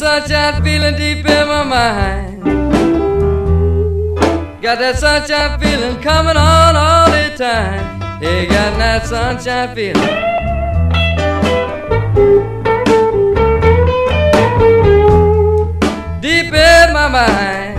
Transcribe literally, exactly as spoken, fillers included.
sunshine feeling deep in my mind. Got that sunshine feeling coming on all the time. Hey, got that sunshine feeling. Deep in my mind.